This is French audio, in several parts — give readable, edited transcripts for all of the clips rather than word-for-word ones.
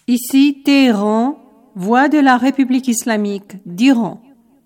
Ici Téhéran, voix de la République islamique d'Iran.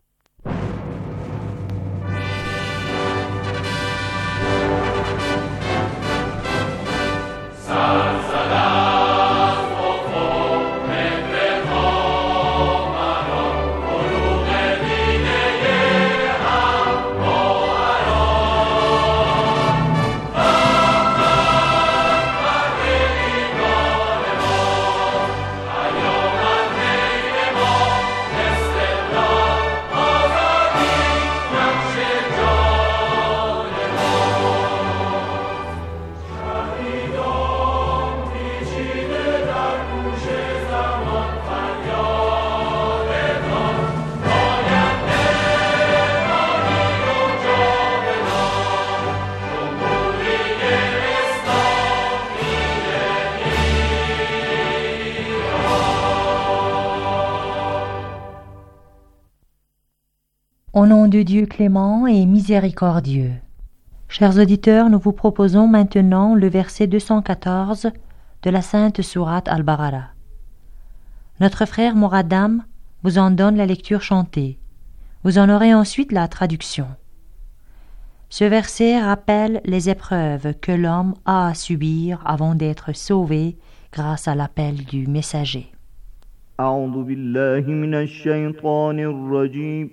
Au nom de Dieu clément et miséricordieux. Chers auditeurs, nous vous proposons maintenant le verset 214 de la sainte sourate Al-Baqara. Notre frère Moradam vous en donne la lecture chantée. Vous en aurez ensuite la traduction. Ce verset rappelle les épreuves que l'homme a à subir avant d'être sauvé grâce à l'appel du messager. أعوذ بالله من الشيطان الرجيم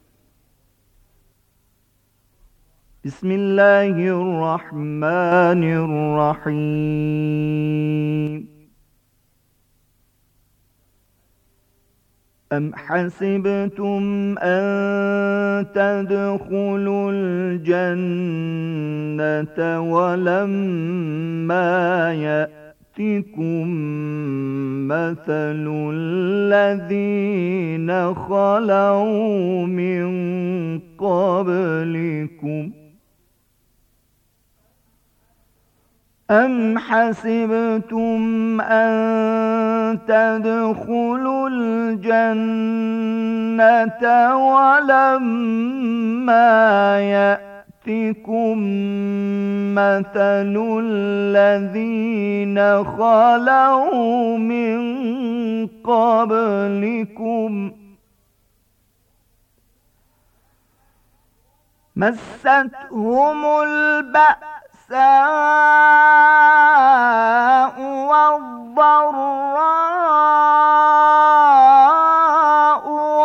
بسم الله الرحمن الرحيم أم حسبتم أن تدخلوا الجنة ولما يأتكم مثل الذين خلوا من قبلكم أم حسبتم أن تدخلوا الجنة ولما يأتكم مثل الذين خلوا من قبلكم مستهم البأساء والضراء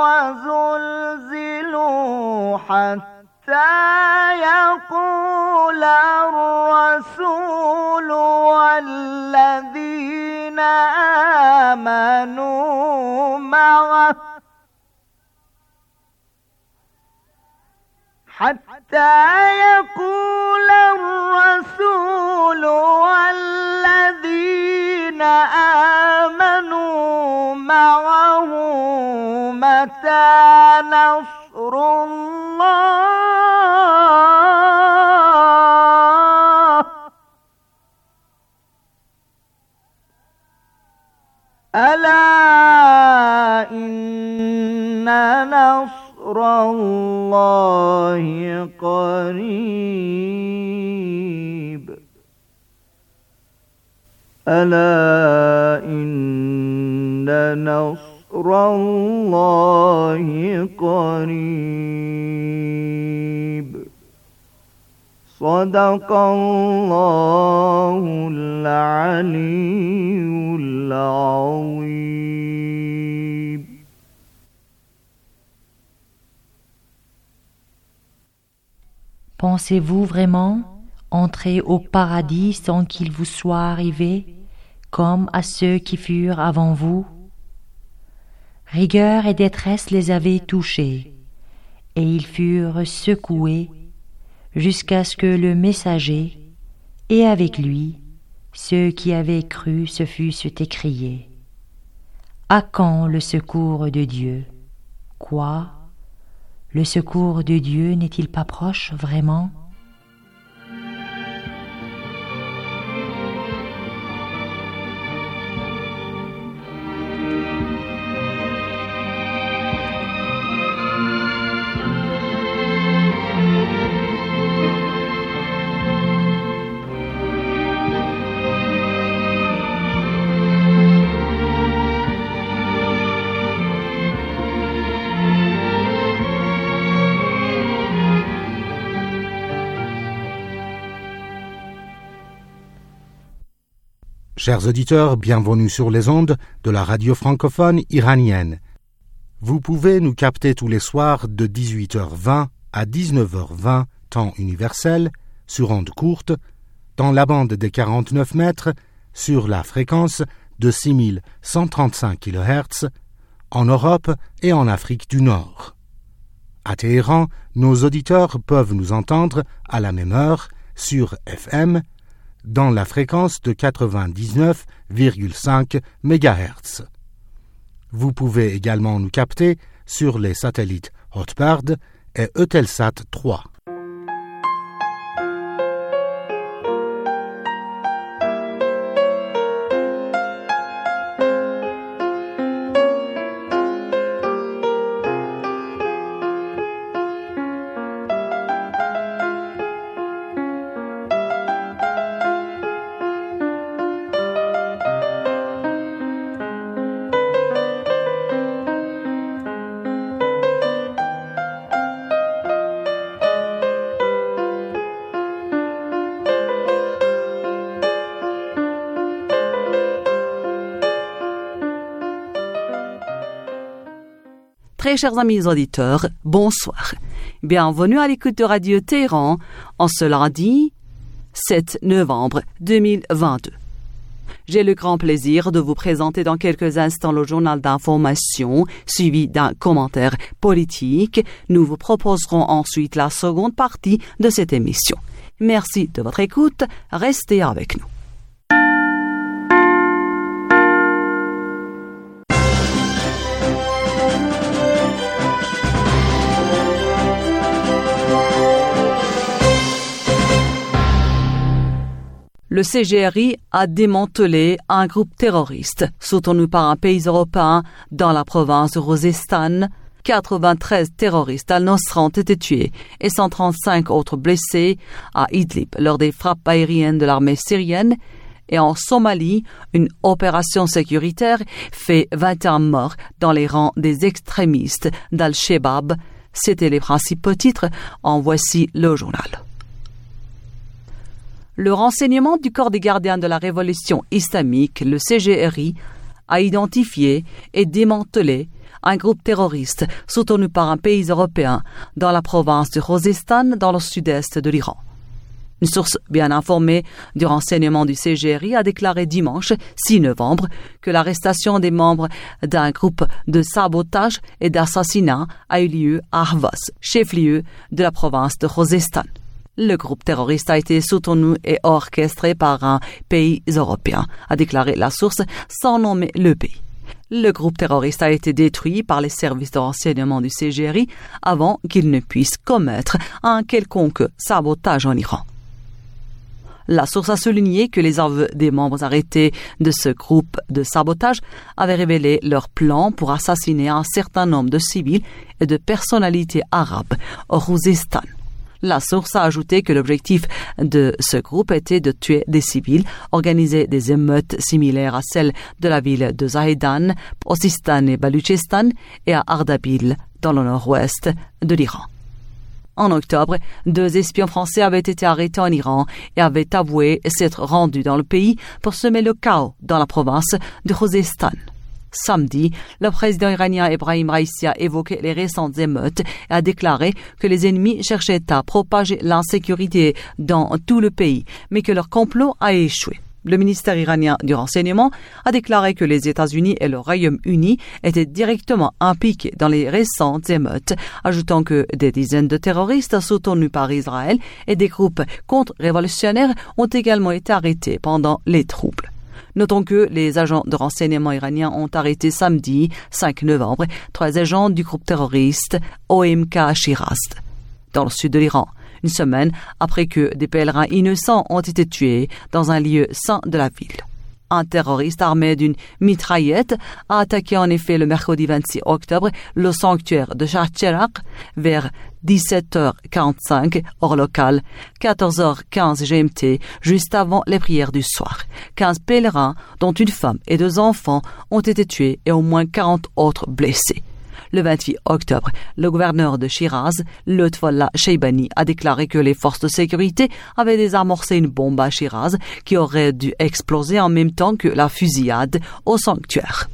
وزلزلوا حتى يقول الرسول والذين آمنوا معه حتى يقول الرسول والذين آمنوا معه متى نصر الله ألا إن نصر الله قريب ألا إن نصر الله قريب صدق الله العلي العظيم. Pensez-vous vraiment entrer au paradis sans qu'il vous soit arrivé, comme à ceux qui furent avant vous? Rigueur et détresse les avaient touchés, et ils furent secoués jusqu'à ce que le messager, et avec lui, ceux qui avaient cru se fussent écriés. À quand le secours de Dieu? Quoi? Le secours de Dieu n'est-il pas proche vraiment? Chers auditeurs, bienvenue sur les ondes de la radio francophone iranienne. Vous pouvez nous capter tous les soirs de 18h20 à 19h20, temps universel, sur ondes courtes, dans la bande des 49 mètres, sur la fréquence de 6135 kHz, en Europe et en Afrique du Nord. À Téhéran, nos auditeurs peuvent nous entendre à la même heure sur FM, dans la fréquence de 99,5 MHz. Vous pouvez également nous capter sur les satellites Hotbird et Eutelsat 3. Très chers amis auditeurs, bonsoir. Bienvenue à l'écoute de Radio Téhéran en ce lundi 7 novembre 2022. J'ai le grand plaisir de vous présenter dans quelques instants le journal d'information suivi d'un commentaire politique. Nous vous proposerons ensuite la seconde partie de cette émission. Merci de votre écoute. Restez avec nous. Le CGRI a démantelé un groupe terroriste soutenu par un pays européen dans la province de Khuzestan. 93 terroristes al-Nosra ont été tués et 135 autres blessés à Idlib lors des frappes aériennes de l'armée syrienne. Et en Somalie, une opération sécuritaire fait 21 morts dans les rangs des extrémistes d'Al-Shabaab. C'étaient les principaux titres. En voici le journal. Le renseignement du Corps des gardiens de la révolution islamique, le CGRI, a identifié et démantelé un groupe terroriste soutenu par un pays européen dans la province de Khuzestan, dans le sud-est de l'Iran. Une source bien informée du renseignement du CGRI a déclaré dimanche 6 novembre que l'arrestation des membres d'un groupe de sabotage et d'assassinat a eu lieu à Ahvaz, chef-lieu de la province de Khuzestan. Le groupe terroriste a été soutenu et orchestré par un pays européen, a déclaré la source sans nommer le pays. Le groupe terroriste a été détruit par les services de renseignement du CGRI avant qu'il ne puisse commettre un quelconque sabotage en Iran. La source a souligné que les aveux des membres arrêtés de ce groupe de sabotage avaient révélé leur plan pour assassiner un certain nombre de civils et de personnalités arabes au Khuzestan. La source a ajouté que l'objectif de ce groupe était de tuer des civils, organiser des émeutes similaires à celles de la ville de Zahedan, au Sistan et Baloutchistan et à Ardabil, dans le nord-ouest de l'Iran. En octobre, 2 espions français avaient été arrêtés en Iran et avaient avoué s'être rendus dans le pays pour semer le chaos dans la province de Khuzestan. Samedi, le président iranien Ebrahim Raïssi a évoqué les récentes émeutes et a déclaré que les ennemis cherchaient à propager l'insécurité dans tout le pays, mais que leur complot a échoué. Le ministère iranien du renseignement a déclaré que les États-Unis et le Royaume-Uni étaient directement impliqués dans les récentes émeutes, ajoutant que des dizaines de terroristes soutenus par Israël et des groupes contre-révolutionnaires ont également été arrêtés pendant les troubles. Notons que les agents de renseignement iraniens ont arrêté samedi 5 novembre 3 agents du groupe terroriste OMK Shiraz, dans le sud de l'Iran, une semaine après que des pèlerins innocents ont été tués dans un lieu saint de la ville. Un terroriste armé d'une mitraillette a attaqué en effet le mercredi 26 octobre le sanctuaire de Shah Cheragh vers 17h45 heure locale, 14h15 GMT, juste avant les prières du soir. 15 pèlerins, dont une femme et 2 enfants, ont été tués et au moins 40 autres blessés. Le 28 octobre, le gouverneur de Shiraz, Lutfullah Sheibani, a déclaré que les forces de sécurité avaient désamorcé une bombe à Shiraz qui aurait dû exploser en même temps que la fusillade au sanctuaire.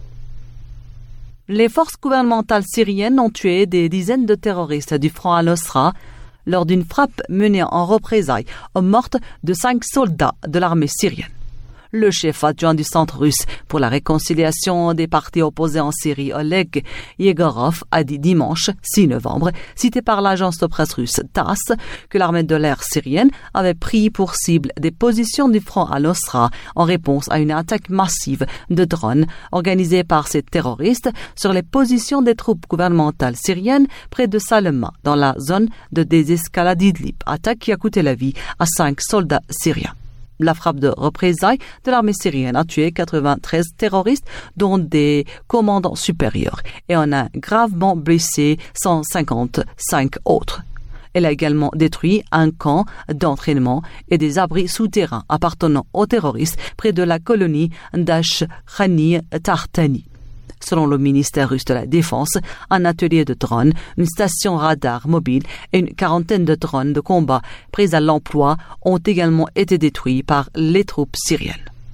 Les forces gouvernementales syriennes ont tué des dizaines de terroristes du Front al-Nusra lors d'une frappe menée en représailles aux mortes de 5 soldats de l'armée syrienne. Le chef adjoint du Centre russe pour la réconciliation des partis opposés en Syrie, Oleg Yegorov, a dit dimanche 6 novembre, cité par l'agence de presse russe TASS, que l'armée de l'air syrienne avait pris pour cible des positions du Front al-Nusra en réponse à une attaque massive de drones organisée par ces terroristes sur les positions des troupes gouvernementales syriennes près de Salma, dans la zone de désescalade d'Idlib, attaque qui a coûté la vie à 5 soldats syriens. La frappe de représailles de l'armée syrienne a tué 93 terroristes, dont des commandants supérieurs, et en a gravement blessé 155 autres. Elle a également détruit un camp d'entraînement et des abris souterrains appartenant aux terroristes près de la colonie d'Ashkhani Tartani. Selon le ministère russe de la Défense, un atelier de drones, une station radar mobile et une quarantaine de drones de combat pris à l'emploi ont également été détruits par les troupes syriennes.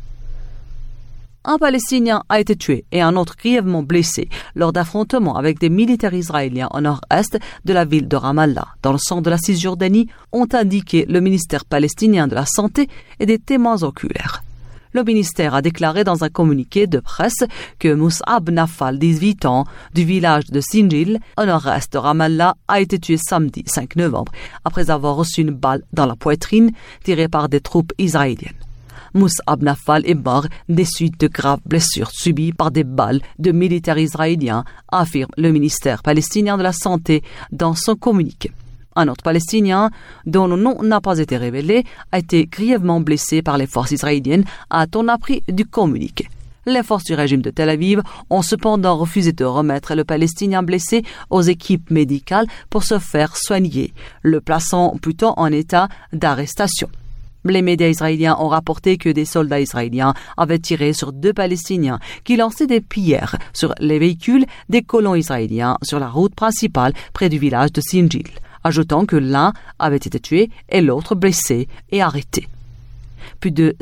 Un Palestinien a été tué et un autre grièvement blessé lors d'affrontements avec des militaires israéliens au nord-est de la ville de Ramallah, dans le centre de la Cisjordanie, ont indiqué le ministère palestinien de la Santé et des témoins oculaires. Le ministère a déclaré dans un communiqué de presse que Mus'ab Nafal, 18 ans, du village de Sinjil, au nord-est de Ramallah, a été tué samedi 5 novembre, après avoir reçu une balle dans la poitrine tirée par des troupes israéliennes. Mus'ab Nafal est mort des suites de graves blessures subies par des balles de militaires israéliens, affirme le ministère palestinien de la Santé dans son communiqué. Un autre Palestinien, dont le nom n'a pas été révélé, a été grièvement blessé par les forces israéliennes, a-t-on appris du communiqué. Les forces du régime de Tel Aviv ont cependant refusé de remettre le Palestinien blessé aux équipes médicales pour se faire soigner, le plaçant plutôt en état d'arrestation. Les médias israéliens ont rapporté que des soldats israéliens avaient tiré sur 2 Palestiniens qui lançaient des pierres sur les véhicules des colons israéliens sur la route principale près du village de Sinjil, ajoutant que l'un avait été tué et l'autre blessé et arrêté. Plus de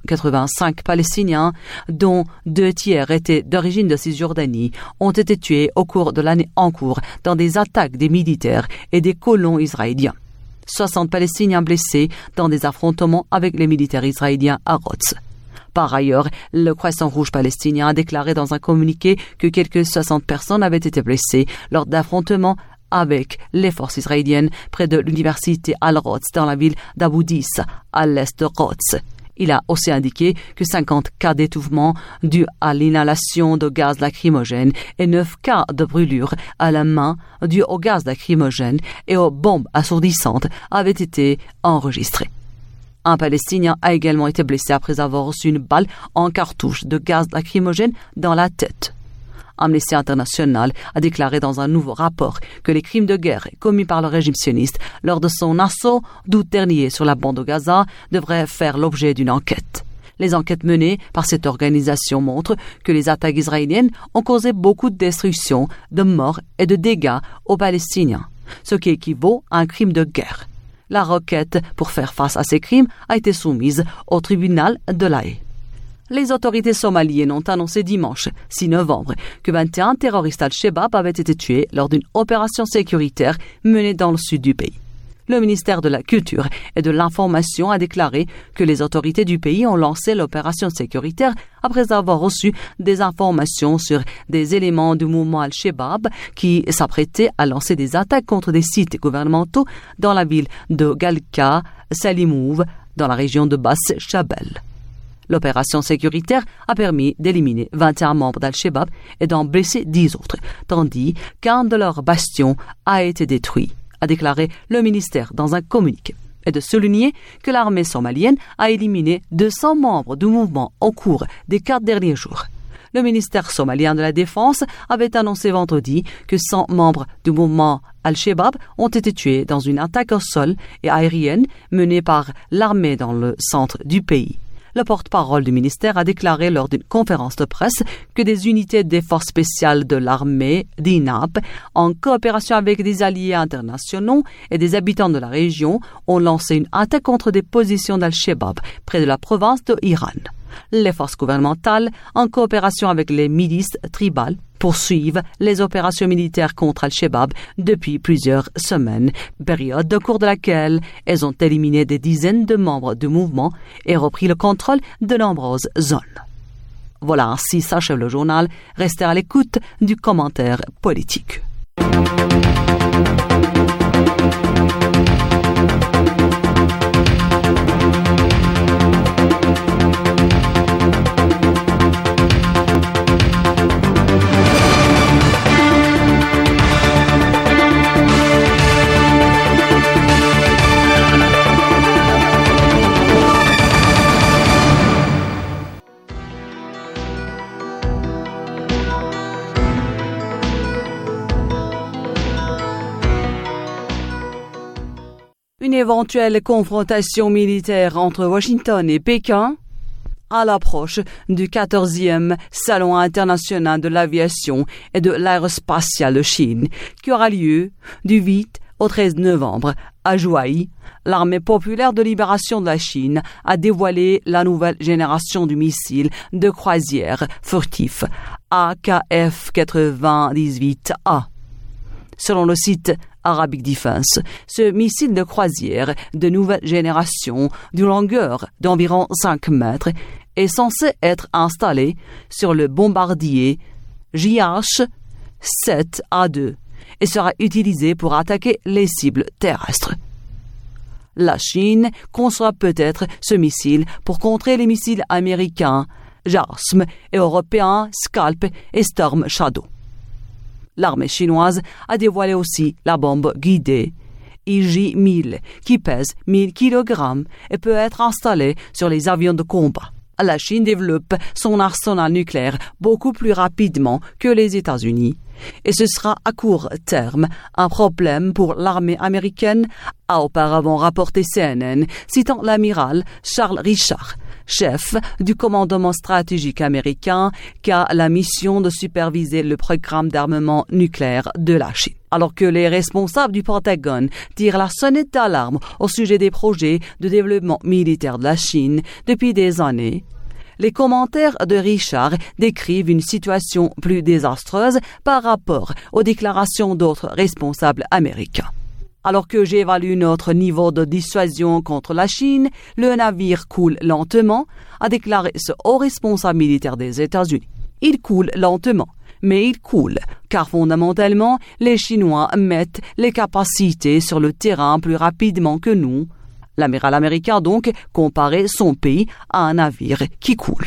185 Palestiniens, dont 2 tiers étaient d'origine de Cisjordanie, ont été tués au cours de l'année en cours dans des attaques des militaires et des colons israéliens. 60 Palestiniens blessés dans des affrontements avec les militaires israéliens à Rhodes. Par ailleurs, le Croissant Rouge palestinien a déclaré dans un communiqué que quelques 60 personnes avaient été blessées lors d'affrontements avec les forces israéliennes près de l'université Al-Rhodes dans la ville d'Abu Dis, à l'est de Rhodes. Il a aussi indiqué que 50 cas d'étouffement dus à l'inhalation de gaz lacrymogène et 9 cas de brûlure à la main dus au gaz lacrymogène et aux bombes assourdissantes avaient été enregistrés. Un Palestinien a également été blessé après avoir reçu une balle en cartouche de gaz lacrymogène dans la tête. Amnesty International a déclaré dans un nouveau rapport que les crimes de guerre commis par le régime sioniste lors de son assaut d'août dernier sur la bande de Gaza devraient faire l'objet d'une enquête. Les enquêtes menées par cette organisation montrent que les attaques israéliennes ont causé beaucoup de destruction, de morts et de dégâts aux Palestiniens, ce qui équivaut à un crime de guerre. La requête pour faire face à ces crimes a été soumise au tribunal de La Haye. Les autorités somaliennes ont annoncé dimanche 6 novembre que 21 terroristes al-Shabaab avaient été tués lors d'une opération sécuritaire menée dans le sud du pays. Le ministère de la Culture et de l'Information a déclaré que les autorités du pays ont lancé l'opération sécuritaire après avoir reçu des informations sur des éléments du mouvement al-Shabaab qui s'apprêtaient à lancer des attaques contre des sites gouvernementaux dans la ville de Galka, Salimouv, dans la région de Bas Shabelle. L'opération sécuritaire a permis d'éliminer 21 membres d'Al-Shabaab et d'en blesser 10 autres, tandis qu'un de leurs bastions a été détruit, a déclaré le ministère dans un communiqué, et de souligner que l'armée somalienne a éliminé 200 membres du mouvement au cours des 4 derniers jours. Le ministère somalien de la Défense avait annoncé vendredi que 100 membres du mouvement Al-Shabaab ont été tués dans une attaque au sol et aérienne menée par l'armée dans le centre du pays. Le porte-parole du ministère a déclaré lors d'une conférence de presse que des unités des forces spéciales de l'armée d'INAP, en coopération avec des alliés internationaux et des habitants de la région, ont lancé une attaque contre des positions d'Al-Shabaab près de la province de Iran. Les forces gouvernementales, en coopération avec les milices tribales, poursuivent les opérations militaires contre Al-Shabaab depuis plusieurs semaines, période au cours de laquelle elles ont éliminé des dizaines de membres du mouvement et repris le contrôle de nombreuses zones. Voilà, ainsi s'achève le journal. Restez à l'écoute du commentaire politique. Une éventuelle confrontation militaire entre Washington et Pékin à l'approche du 14e Salon international de l'aviation et de l'aérospatiale de Chine, qui aura lieu du 8 au 13 novembre à Zhuhai. L'armée populaire de libération de la Chine a dévoilé la nouvelle génération du missile de croisière furtif AKF-98A. Selon le site Arabic Defense, ce missile de croisière de nouvelle génération d'une longueur d'environ 5 mètres est censé être installé sur le bombardier JH-7A2 et sera utilisé pour attaquer les cibles terrestres. La Chine conçoit peut-être ce missile pour contrer les missiles américains JASM et européens Scalp et Storm Shadow. L'armée chinoise a dévoilé aussi la bombe guidée IJ-1000 qui pèse 1000 kg et peut être installée sur les avions de combat. La Chine développe son arsenal nucléaire beaucoup plus rapidement que les États-Unis et ce sera à court terme un problème pour l'armée américaine, a auparavant rapporté CNN, citant l'amiral Charles Richard, chef du commandement stratégique américain qui a la mission de superviser le programme d'armement nucléaire de la Chine. Alors que les responsables du Pentagone tirent la sonnette d'alarme au sujet des projets de développement militaire de la Chine depuis des années, les commentaires de Richard décrivent une situation plus désastreuse par rapport aux déclarations d'autres responsables américains. Alors que j'évalue notre niveau de dissuasion contre la Chine, le navire coule lentement, a déclaré ce haut responsable militaire des États-Unis. Il coule lentement, mais il coule, car fondamentalement, les Chinois mettent les capacités sur le terrain plus rapidement que nous. L'amiral américain donc comparait son pays à un navire qui coule.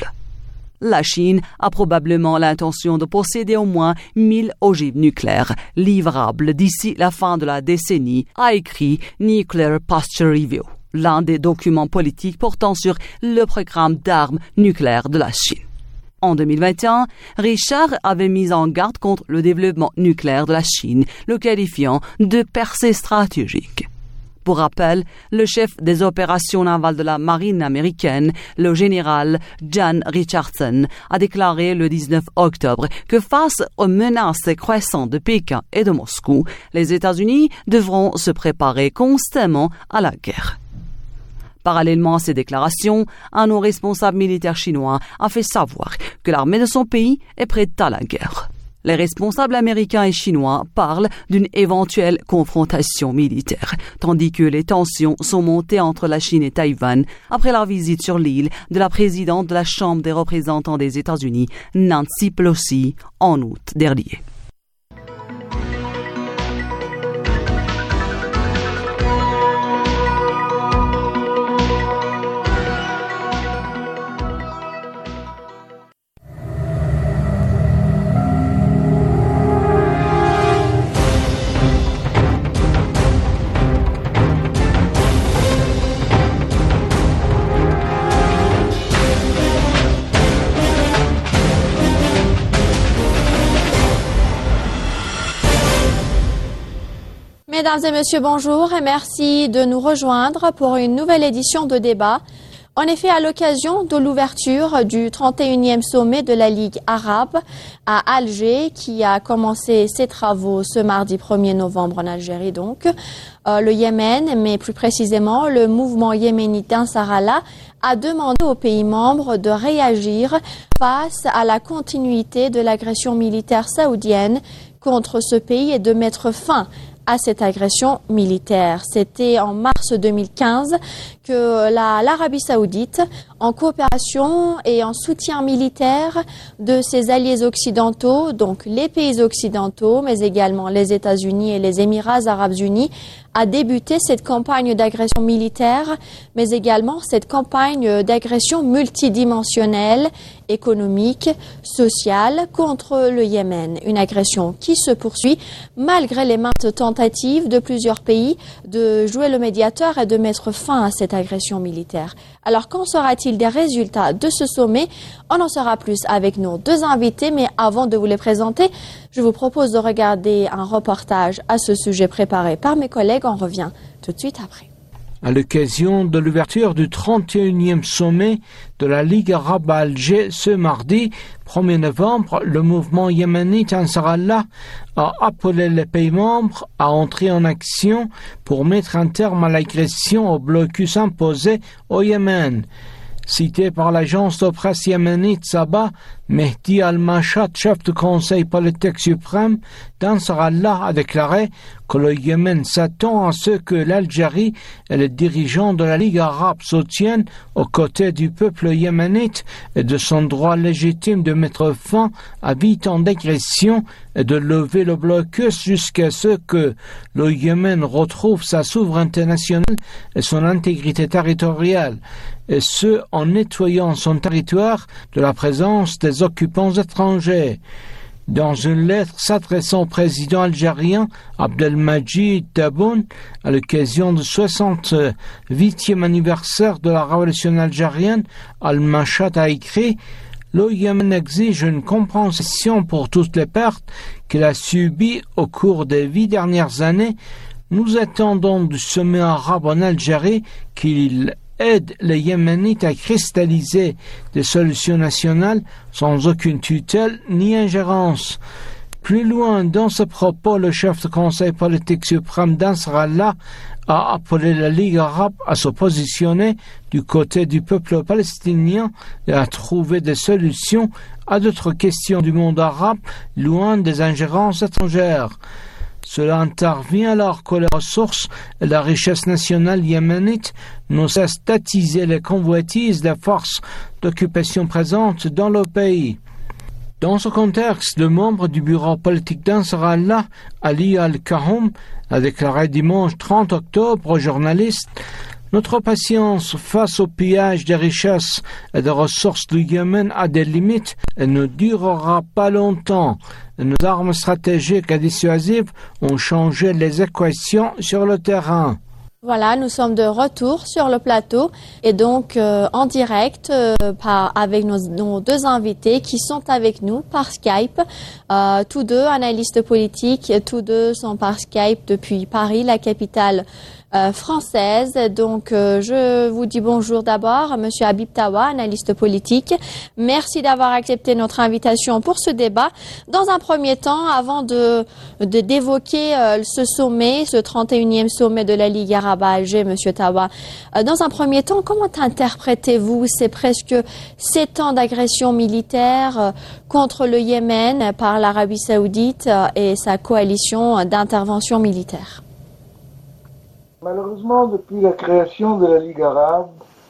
La Chine a probablement l'intention de posséder au moins 1000 ogives nucléaires livrables d'ici la fin de la décennie, a écrit Nuclear Posture Review, l'un des documents politiques portant sur le programme d'armes nucléaires de la Chine. En 2021, Richard avait mis en garde contre le développement nucléaire de la Chine, le qualifiant de percée stratégique. Pour rappel, le chef des opérations navales de la marine américaine, le général John Richardson, a déclaré le 19 octobre que face aux menaces croissantes de Pékin et de Moscou, les États-Unis devront se préparer constamment à la guerre. Parallèlement à ces déclarations, un haut responsable militaire chinois a fait savoir que l'armée de son pays est prête à la guerre. Les responsables américains et chinois parlent d'une éventuelle confrontation militaire, tandis que les tensions sont montées entre la Chine et Taïwan après la visite sur l'île de la présidente de la Chambre des représentants des États-Unis, Nancy Pelosi, en août dernier. Mesdames et messieurs, bonjour et merci de nous rejoindre pour une nouvelle édition de débat En effet, à l'occasion de l'ouverture du 31e sommet de la Ligue arabe à Alger, qui a commencé ses travaux ce mardi 1er novembre en Algérie, donc, le Yémen, mais plus précisément le mouvement yéménite d'Ansar Allah, a demandé aux pays membres de réagir face à la continuité de l'agression militaire saoudienne contre ce pays et de mettre fin à cette agression militaire. C'était en mars 2015 que l'Arabie saoudite, en coopération et en soutien militaire de ses alliés occidentaux, donc les pays occidentaux, mais également les États-Unis et les Émirats arabes unis, a débuté cette campagne d'agression militaire, mais également cette campagne d'agression multidimensionnelle, économique, sociale contre le Yémen. Une agression qui se poursuit malgré les maintes tentatives de plusieurs pays de jouer le médiateur et de mettre fin à cette agression militaire. Alors, qu'en sera-t-il des résultats de ce sommet? On en saura plus avec nos deux invités, mais avant de vous les présenter, je vous propose de regarder un reportage à ce sujet préparé par mes collègues. On revient tout de suite après. À l'occasion de l'ouverture du 31e sommet de la Ligue arabe à Alger ce mardi 1er novembre, le mouvement yéménite Ansar Allah a appelé les pays membres à entrer en action pour mettre un terme à l'agression au blocus imposé au Yémen. Cité par l'agence de presse yéménite Saba, Mehdi Al-Mashat, chef du conseil politique suprême d'Ansar Allah, a déclaré que le Yémen s'attend à ce que l'Algérie et les dirigeants de la Ligue arabe soutiennent aux côtés du peuple yéménite et de son droit légitime de mettre fin à 8 ans d'agression et de lever le blocus jusqu'à ce que le Yémen retrouve sa souveraineté nationale et son intégrité territoriale, et ce en nettoyant son territoire de la présence des occupants étrangers. Dans une lettre s'adressant au président algérien Abdelmadjid Tebboune à l'occasion du 68e anniversaire de la révolution algérienne, Al-Mashat a écrit: le Yémen exige une compensation pour toutes les pertes qu'il a subies au cours des 8 dernières années. Nous attendons du sommet arabe en Algérie qu'il aide les Yéménites à cristalliser des solutions nationales sans aucune tutelle ni ingérence. Plus loin dans ce propos, le chef du conseil politique suprême d'Ansar Allah a appelé la Ligue arabe à se positionner du côté du peuple palestinien et à trouver des solutions à d'autres questions du monde arabe loin des ingérences étrangères. Cela intervient alors que les ressources et la richesse nationale yéménite ne cessent d'attiser les convoitises des forces d'occupation présentes dans le pays. Dans ce contexte, le membre du bureau politique d'Ansar Allah, Ali Al-Kahoum, a déclaré dimanche 30 octobre aux journalistes: notre patience face au pillage des richesses et des ressources du Yémen a des limites et ne durera pas longtemps. Nos armes stratégiques et dissuasives ont changé les équations sur le terrain. Voilà, nous sommes de retour sur le plateau et donc en direct avec nos deux invités qui sont avec nous par Skype. Tous deux analystes politiques, tous deux sont par Skype depuis Paris, la capitale française. Donc je vous dis bonjour d'abord, Monsieur Habib Tawa, analyste politique. Merci d'avoir accepté notre invitation pour ce débat. Dans un premier temps, avant d'évoquer ce sommet, ce 31e sommet de la Ligue arabe à Alger, Monsieur Tawa, dans un premier temps, comment interprétez-vous ces presque 7 ans d'agression militaire contre le Yémen par l'Arabie saoudite et sa coalition d'intervention militaire? Malheureusement, depuis la création de la Ligue arabe,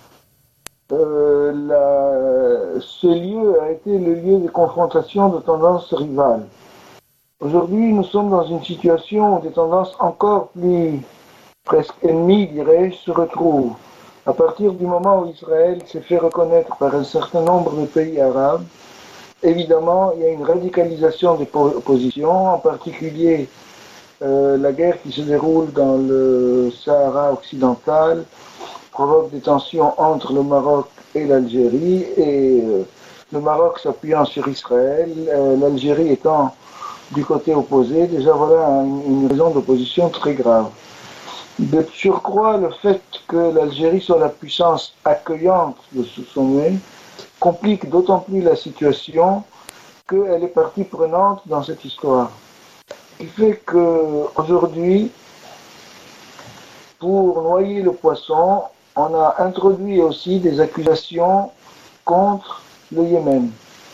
ce lieu a été le lieu de confrontation de tendances rivales. Aujourd'hui, nous sommes dans une situation où des tendances encore plus presque ennemies, dirais-je, se retrouvent. À partir du moment où Israël s'est fait reconnaître par un certain nombre de pays arabes, évidemment, il y a une radicalisation des positions, en particulier la guerre qui se déroule dans le Sahara occidental provoque des tensions entre le Maroc et l'Algérie, et le Maroc s'appuyant sur Israël, l'Algérie étant du côté opposé. Déjà voilà une raison d'opposition très grave. De surcroît, le fait que l'Algérie soit la puissance accueillante de ce sommet complique d'autant plus la situation qu'elle est partie prenante dans cette histoire. Ce qui fait qu'aujourd'hui, pour noyer le poisson, on a introduit aussi des accusations contre le Yémen,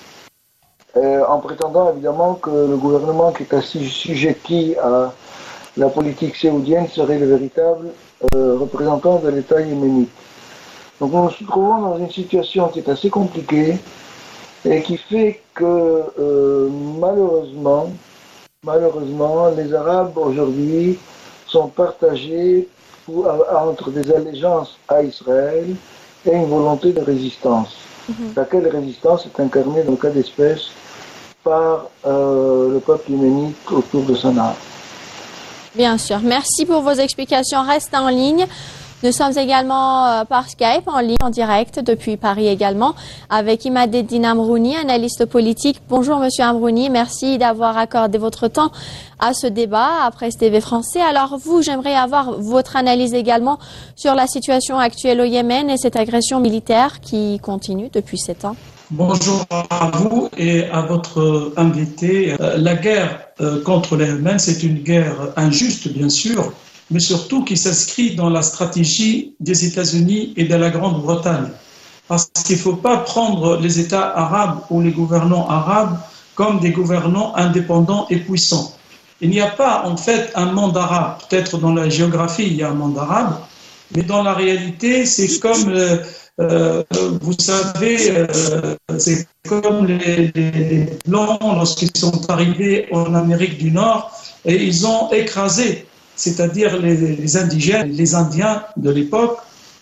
en prétendant évidemment que le gouvernement qui est assujetti à la politique saoudienne serait le véritable représentant de l'État yéménite. Donc nous nous trouvons dans une situation qui est assez compliquée et qui fait que malheureusement, les Arabes aujourd'hui sont partagés entre des allégeances à Israël et une volonté de résistance. Laquelle résistance est incarnée dans le cas d'espèce par le peuple yéménite autour de Sanaa. Bien sûr. Merci pour vos explications. Restez en ligne. Nous sommes également par Skype, en ligne, en direct, depuis Paris également, avec Imadeddine Amrouni, analyste politique. Bonjour Monsieur Amrouni, merci d'avoir accordé votre temps à ce débat à Presse TV Français. Alors vous, j'aimerais avoir votre analyse également sur la situation actuelle au Yémen et cette agression militaire qui continue depuis 7 ans. Bonjour à vous et à votre invité. La guerre contre le Yémen, c'est une guerre injuste, bien sûr, mais surtout qui s'inscrit dans la stratégie des États-Unis et de la Grande-Bretagne. Parce qu'il ne faut pas prendre les États arabes ou les gouvernants arabes comme des gouvernants indépendants et puissants. Il n'y a pas en fait un monde arabe. Peut-être dans la géographie, il y a un monde arabe, mais dans la réalité, c'est comme, vous savez, c'est comme les Blancs lorsqu'ils sont arrivés en Amérique du Nord et ils ont écrasé, c'est-à-dire les indigènes, les Indiens de l'époque,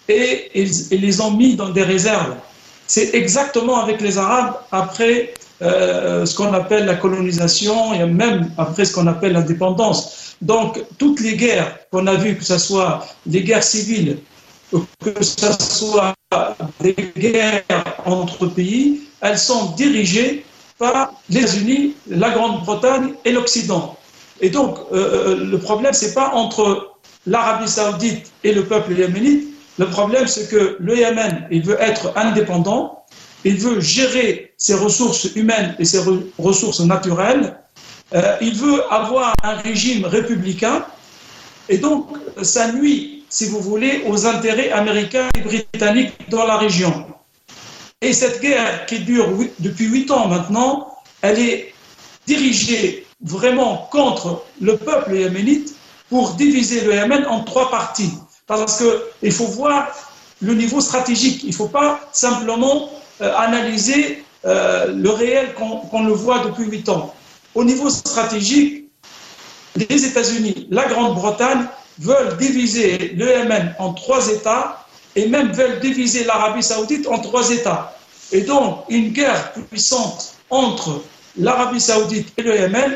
et ils les ont mis dans des réserves. C'est exactement avec les Arabes après ce qu'on appelle la colonisation et même après ce qu'on appelle l'indépendance. Donc, toutes les guerres qu'on a vues, que ce soit des guerres civiles, que ce soit des guerres entre pays, elles sont dirigées par les États-Unis, la Grande-Bretagne et l'Occident. Et donc, le problème, ce n'est pas entre l'Arabie saoudite et le peuple yéménite. Le problème, c'est que le Yémen, il veut être indépendant, il veut gérer ses ressources humaines et ses ressources naturelles, il veut avoir un régime républicain, et donc ça nuit, si vous voulez, aux intérêts américains et britanniques dans la région. Et cette guerre qui dure depuis 8 ans maintenant, elle est dirigée vraiment contre le peuple yéménite pour diviser le Yémen en 3 parties. Parce qu'il faut voir le niveau stratégique. Il ne faut pas simplement analyser le réel qu'on le voit depuis 8 ans. Au niveau stratégique, les États-Unis, la Grande-Bretagne veulent diviser le Yémen en 3 États et même veulent diviser l'Arabie saoudite en 3 États. Et donc, une guerre puissante entre l'Arabie saoudite et le Yémen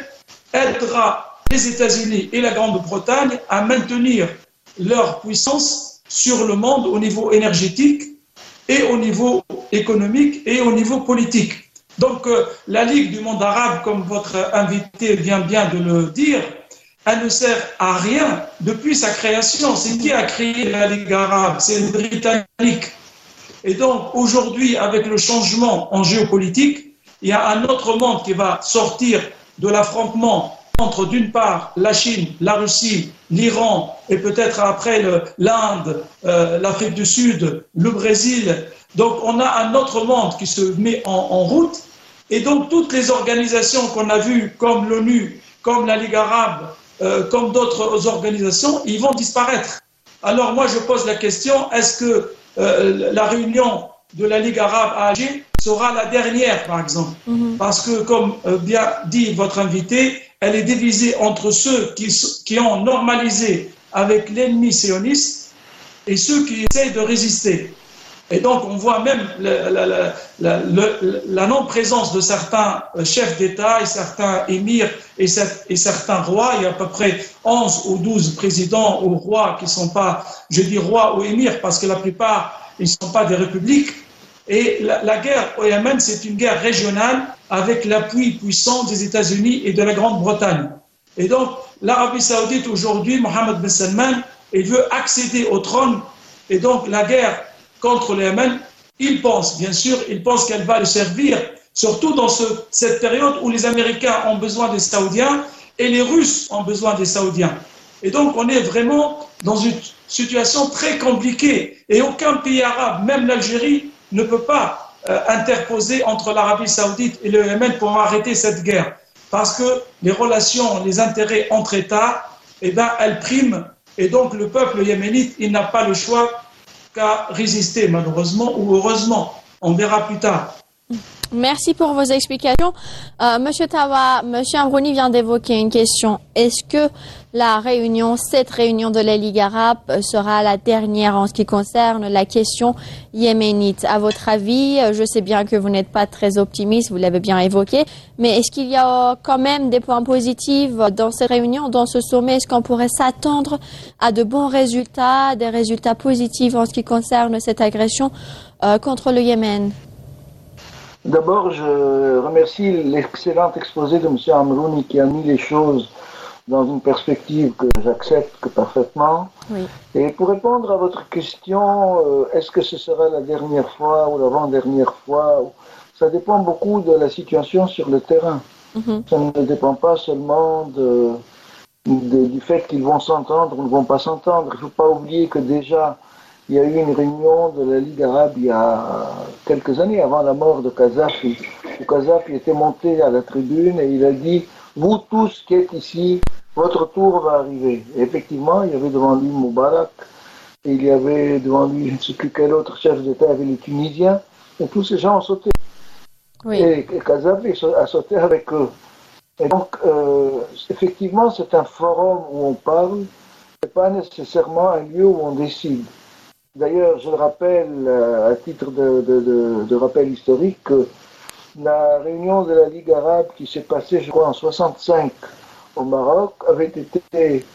aidera les États-Unis et la Grande-Bretagne à maintenir leur puissance sur le monde au niveau énergétique et au niveau économique et au niveau politique. Donc la Ligue du monde arabe, comme votre invité vient bien de le dire, elle ne sert à rien depuis sa création. C'est qui a créé la Ligue arabe? C'est les Britanniques. Et donc aujourd'hui, avec le changement en géopolitique, il y a un autre monde qui va sortir de l'affrontement entre d'une part la Chine, la Russie, l'Iran et peut-être après l'Inde, l'Afrique du Sud, le Brésil. Donc on a un autre monde qui se met en route et donc toutes les organisations qu'on a vues comme l'ONU, comme la Ligue arabe, comme d'autres organisations, ils vont disparaître. Alors moi je pose la question, est-ce que la réunion de la Ligue arabe à Alger sera la dernière par exemple? Parce que comme bien dit votre invité, elle est divisée entre ceux qui ont normalisé avec l'ennemi sioniste et ceux qui essayent de résister. Et donc, on voit même la non-présence de certains chefs d'État et certains émirs et certains rois. Il y a à peu près 11 ou 12 présidents ou rois qui ne sont pas, je dis rois ou émirs, parce que la plupart, ils ne sont pas des républiques. Et la guerre au Yémen, c'est une guerre régionale avec l'appui puissant des États-Unis et de la Grande-Bretagne. Et donc, l'Arabie saoudite aujourd'hui, Mohammed Ben Salman, il veut accéder au trône. Et donc la guerre contre le Yémen, il pense qu'elle va le servir, surtout dans cette période où les Américains ont besoin des Saoudiens et les Russes ont besoin des Saoudiens. Et donc on est vraiment dans une situation très compliquée. Et aucun pays arabe, même l'Algérie, ne peut pas interposer entre l'Arabie saoudite et le Yémen pour arrêter cette guerre. Parce que les relations, les intérêts entre États, elles priment. Et donc le peuple yéménite, il n'a pas le choix qu'à résister, malheureusement ou heureusement. On verra plus tard. Merci pour vos explications. Monsieur Tawa, Monsieur Amrouni vient d'évoquer une question. Est-ce que cette réunion de la Ligue arabe sera la dernière en ce qui concerne la question yéménite? À votre avis, je sais bien que vous n'êtes pas très optimiste, vous l'avez bien évoqué, mais est-ce qu'il y a quand même des points positifs dans ces réunions, dans ce sommet? Est-ce qu'on pourrait s'attendre à de bons résultats, des résultats positifs en ce qui concerne cette agression contre le Yémen? D'abord, je remercie l'excellent exposé de M. Amrouni qui a mis les choses dans une perspective que j'accepte parfaitement. Oui. Et pour répondre à votre question, est-ce que ce sera la dernière fois ou l'avant-dernière fois? Ça dépend beaucoup de la situation sur le terrain. Ça ne dépend pas seulement du fait qu'ils vont s'entendre ou ne vont pas s'entendre. Il ne faut pas oublier que déjà, il y a eu une réunion de la Ligue arabe il y a quelques années, avant la mort de Kadhafi. Kadhafi était monté à la tribune et il a dit « Vous tous qui êtes ici, votre tour va arriver ». Et effectivement, il y avait devant lui Moubarak, et il y avait devant lui, je ne sais plus quel autre chef d'État, avait les Tunisiens, et tous ces gens ont sauté. Oui. Et Kadhafi a sauté avec eux. Et donc, effectivement, c'est un forum où on parle, ce n'est pas nécessairement un lieu où on décide. D'ailleurs, je rappelle, à titre de rappel historique, que la réunion de la Ligue arabe qui s'est passée, je crois, en 1965 au Maroc, avait été,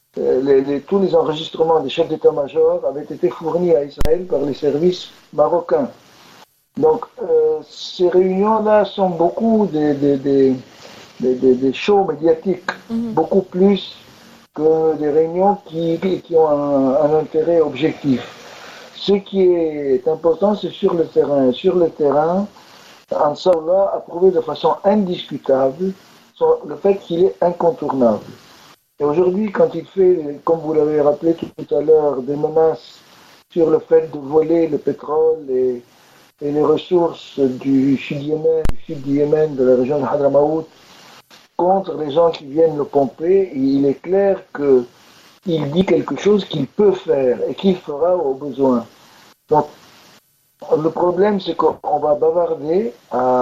tous les enregistrements des chefs d'état-major avaient été fournis à Israël par les services marocains. Donc, ces réunions-là sont beaucoup des shows médiatiques, beaucoup plus que des réunions qui ont un intérêt objectif. Ce qui est important, c'est sur le terrain. Sur le terrain, Ansarullah a prouvé de façon indiscutable le fait qu'il est incontournable. Et aujourd'hui, quand il fait, comme vous l'avez rappelé tout à l'heure, des menaces sur le fait de voler le pétrole et les ressources du sud du Yémen, de la région de Hadramaout, contre les gens qui viennent le pomper, il est clair que il dit quelque chose qu'il peut faire et qu'il fera au besoin. Donc, le problème, c'est qu'on va bavarder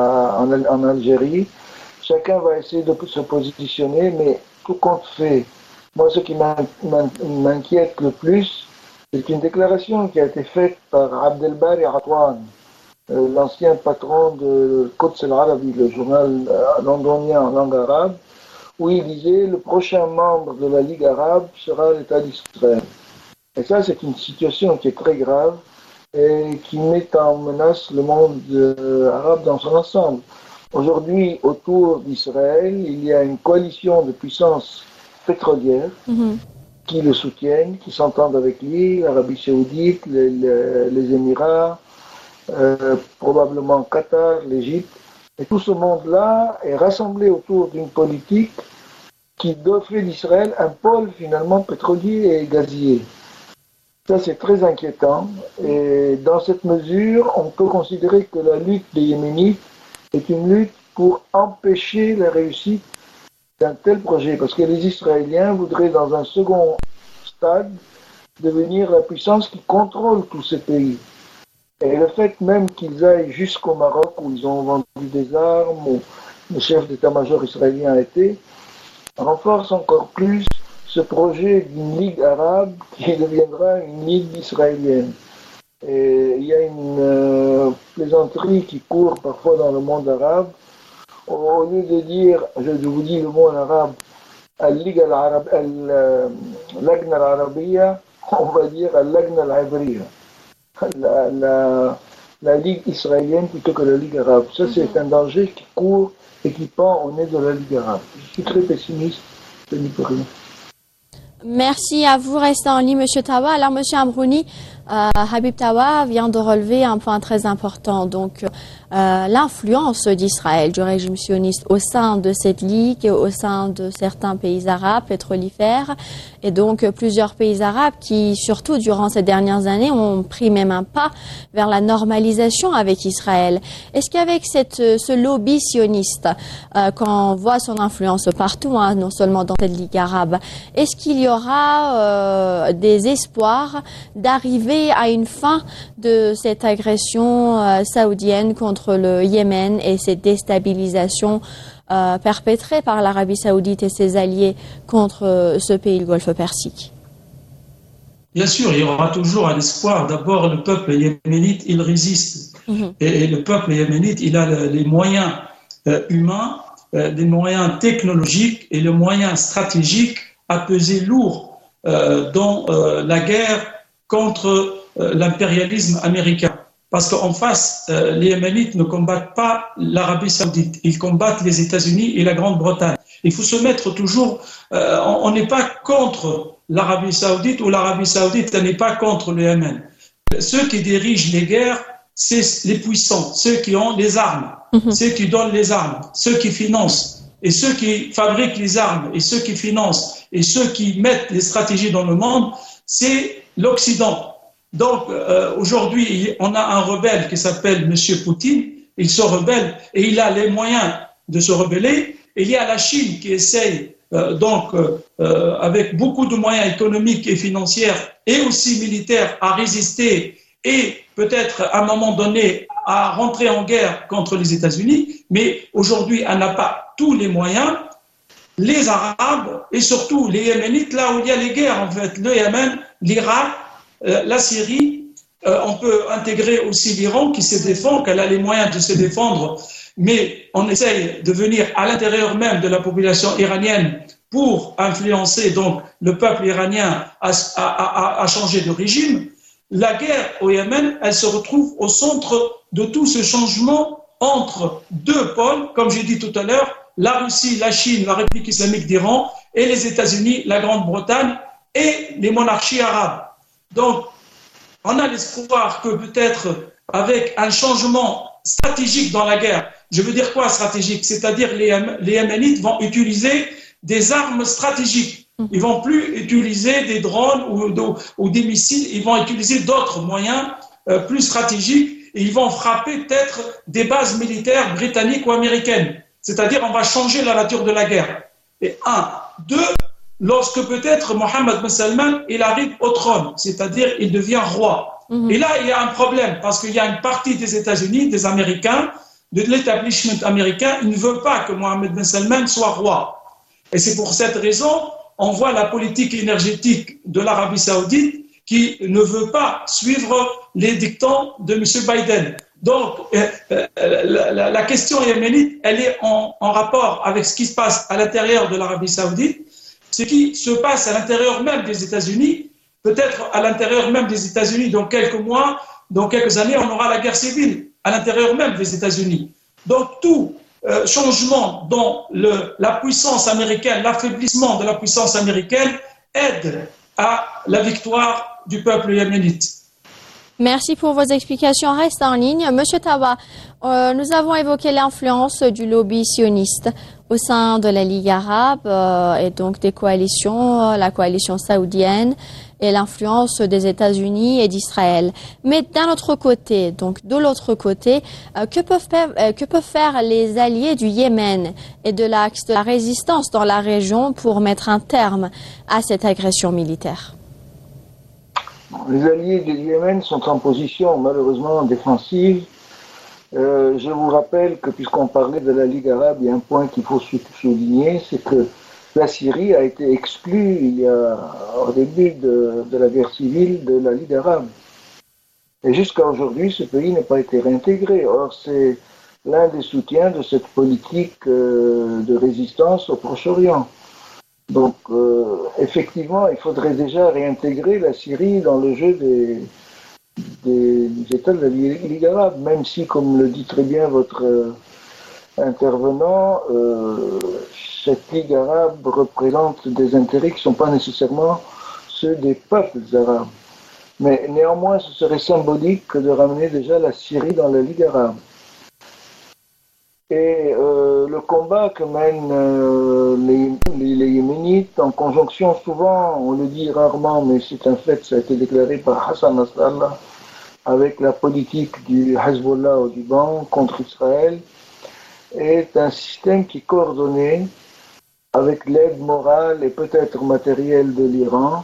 en Algérie. Chacun va essayer de se positionner, mais tout compte fait. Moi, ce qui m'inquiète le plus, c'est une déclaration qui a été faite par Abdelbari Atwan, l'ancien patron de Quds al-Arabi, le journal londonien en langue arabe, où il disait le prochain membre de la Ligue arabe sera l'État d'Israël. Et ça, c'est une situation qui est très grave et qui met en menace le monde arabe dans son ensemble. Aujourd'hui, autour d'Israël, il y a une coalition de puissances pétrolières qui le soutiennent, qui s'entendent avec lui, l'Arabie saoudite, les Émirats, probablement Qatar, l'Égypte. Et tout ce monde-là est rassemblé autour d'une politique qui doit faire d'Israël un pôle finalement pétrolier et gazier. Ça, c'est très inquiétant. Et dans cette mesure, on peut considérer que la lutte des Yéménites est une lutte pour empêcher la réussite d'un tel projet. Parce que les Israéliens voudraient, dans un second stade, devenir la puissance qui contrôle tous ces pays. Et le fait même qu'ils aillent jusqu'au Maroc, où ils ont vendu des armes, où le chef d'état-major israélien a été, renforce encore plus ce projet d'une ligue arabe qui deviendra une ligue israélienne. Et il y a une plaisanterie qui court parfois dans le monde arabe. Au lieu de dire, je vous dis le mot en arabe, al-Liga al-Lajna al-Arabiyya, on va dire al-Lajna al-Ibriya. La Ligue israélienne plutôt que la Ligue arabe. Ça, c'est un danger qui court et qui pend au nez de la Ligue arabe. Je suis très pessimiste, je n'y peux rien. Merci à vous. Restez en ligne, Monsieur Tawa. Alors, Monsieur Amrouni, Habib Tawa vient de relever un point très important. Donc, l'influence d'Israël, du régime sioniste au sein de cette ligue, au sein de certains pays arabes pétrolifères, et donc plusieurs pays arabes qui, surtout durant ces dernières années, ont pris même un pas vers la normalisation avec Israël. Est-ce qu'avec ce lobby sioniste, quand on voit son influence partout, hein, non seulement dans cette ligue arabe, est-ce qu'il y aura des espoirs d'arriver à une fin de cette agression saoudienne contre le Yémen et cette déstabilisation perpétrée par l'Arabie saoudite et ses alliés contre ce pays du Golfe Persique? Bien sûr, il y aura toujours un espoir. D'abord, le peuple yéménite, il résiste. Et le peuple yéménite, il a les moyens humains, les moyens technologiques et les moyens stratégiques à peser lourd dans la guerre contre l'impérialisme américain. Parce qu'en face, les Yéménites ne combattent pas l'Arabie saoudite, ils combattent les États-Unis et la Grande-Bretagne. Il faut se mettre toujours, on n'est pas contre l'Arabie saoudite ou l'Arabie saoudite n'est pas contre le Yémen. Ceux qui dirigent les guerres, c'est les puissants, ceux qui ont les armes, ceux qui donnent les armes, ceux qui financent. Et ceux qui fabriquent les armes, et ceux qui financent, et ceux qui mettent les stratégies dans le monde, c'est l'Occident. Donc aujourd'hui, on a un rebelle qui s'appelle M. Poutine, il se rebelle et il a les moyens de se rebeller. Et il y a la Chine qui essaye avec beaucoup de moyens économiques et financiers et aussi militaires à résister et peut-être à un moment donné à rentrer en guerre contre les États-Unis. Mais aujourd'hui, elle n'a pas tous les moyens. Les Arabes et surtout les Yéménites, là où il y a les guerres en fait, le Yémen, l'Irak, la Syrie, on peut intégrer aussi l'Iran qui se défend, qu'elle a les moyens de se défendre, mais on essaye de venir à l'intérieur même de la population iranienne pour influencer donc le peuple iranien à changer de régime. La guerre au Yémen, elle se retrouve au centre de tout ce changement entre deux pôles, comme j'ai dit tout à l'heure, la Russie, la Chine, la République islamique d'Iran et les États-Unis, la Grande-Bretagne et les monarchies arabes. Donc, on a l'espoir que peut-être avec un changement stratégique dans la guerre, je veux dire quoi stratégique? C'est-à-dire les Yéménites vont utiliser des armes stratégiques. Ils vont plus utiliser des drones ou des missiles, ils vont utiliser d'autres moyens plus stratégiques et ils vont frapper peut-être des bases militaires britanniques ou américaines. C'est-à-dire on va changer la nature de la guerre. Et un. Deux, lorsque peut-être Mohammed bin Salman il arrive au trône, c'est-à-dire il devient roi. Et là, il y a un problème parce qu'il y a une partie des États-Unis, des Américains, de l'établissement américain, il ne veut pas que Mohammed bin Salman soit roi. Et c'est pour cette raison, on voit la politique énergétique de l'Arabie saoudite qui ne veut pas suivre les dictats de M. Biden. Donc, la question yéménite, elle est en rapport avec ce qui se passe à l'intérieur de l'Arabie saoudite, ce qui se passe à l'intérieur même des États-Unis, peut-être à l'intérieur même des États-Unis, dans quelques mois, dans quelques années, on aura la guerre civile à l'intérieur même des États-Unis. Donc, tout changement dans la puissance américaine, l'affaiblissement de la puissance américaine aide à la victoire du peuple yéménite. Merci pour vos explications. Reste en ligne. Monsieur Tawa, nous avons évoqué l'influence du lobby sioniste au sein de la Ligue arabe et donc des coalitions, la coalition saoudienne et l'influence des États-Unis et d'Israël. Mais d'un autre côté, donc de l'autre côté, que peuvent faire les alliés du Yémen et de l'axe de la résistance dans la région pour mettre un terme à cette agression militaire? Les alliés du Yémen sont en position malheureusement défensive. Je vous rappelle que puisqu'on parlait de la Ligue arabe, il y a un point qu'il faut souligner, c'est que la Syrie a été exclue au début de la guerre civile de la Ligue arabe. Et jusqu'à aujourd'hui, ce pays n'a pas été réintégré. Or, c'est l'un des soutiens de cette politique de résistance au Proche-Orient. Donc, effectivement, il faudrait déjà réintégrer la Syrie dans le jeu des États de la Ligue arabe, même si, comme le dit très bien votre intervenant, cette Ligue arabe représente des intérêts qui ne sont pas nécessairement ceux des peuples arabes. Mais néanmoins, ce serait symbolique de ramener déjà la Syrie dans la Ligue arabe. Et le combat que mènent les Yéménites, en conjonction souvent, on le dit rarement, mais c'est un fait, ça a été déclaré par Hassan Nasrallah, avec la politique du Hezbollah au Liban contre Israël, est un système qui est coordonné avec l'aide morale et peut-être matérielle de l'Iran,